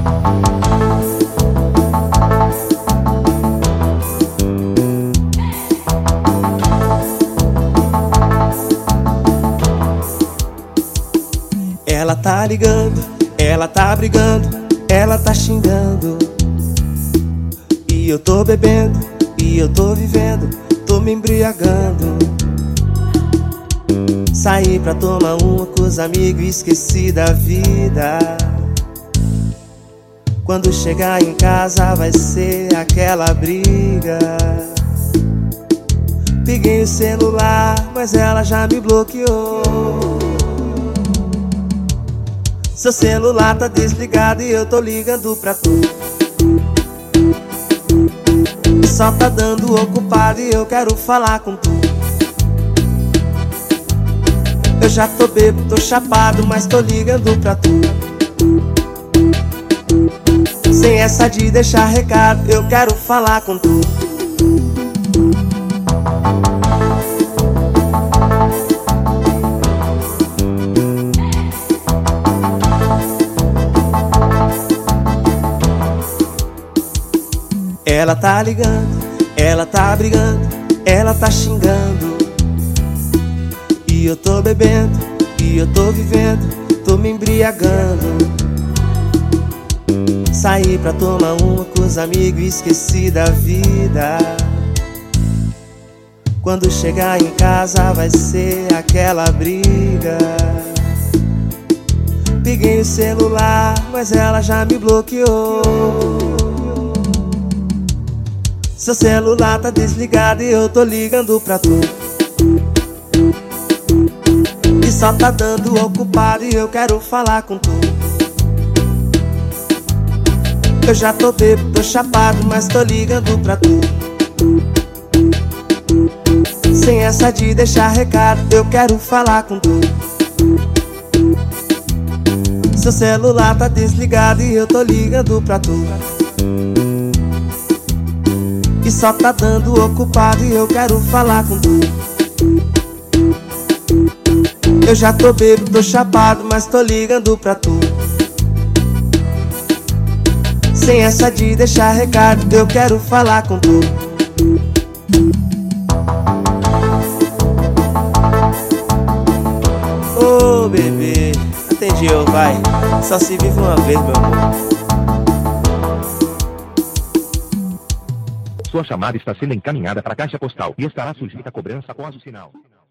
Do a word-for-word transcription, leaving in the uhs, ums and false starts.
Ela tá ligando, ela tá brigando, ela tá xingando. E eu tô bebendo, e eu tô vivendo, tô me embriagando. Saí pra tomar uma com os amigos e esqueci da vida. Quando chegar em casa vai ser aquela briga. Peguei o celular, mas ela já me bloqueou. Seu celular tá desligado e eu tô ligando pra tu. E só tá dando ocupado e eu quero falar com tu. Eu já tô bêbado, tô chapado, mas tô ligando pra tu. Sem essa de deixar recado, eu quero falar com tu. Ela tá ligando, ela tá brigando, ela tá xingando. E eu tô bebendo, e eu tô vivendo, tô me embriagando. Saí pra tomar uma com os amigos e esqueci da vida. Quando chegar em casa vai ser aquela briga. Peguei o celular, mas ela já me bloqueou. Seu celular tá desligado e eu tô ligando pra tu. E só tá dando ocupado e eu quero falar com tu. Eu já tô bêbado, tô chapado, mas tô ligando pra tu. Sem essa de deixar recado, eu quero falar com tu. Seu celular tá desligado e eu tô ligando pra tu. E só tá dando ocupado e eu quero falar com tu. Eu já tô bêbado, tô chapado, mas tô ligando pra tu. Sem essa de deixar recado, eu quero falar com tu. Ô oh, bebê, atende eu, vai. Só se vive uma vez, meu amor. Sua chamada está sendo encaminhada para a caixa postal e estará sujeita a cobrança após o sinal.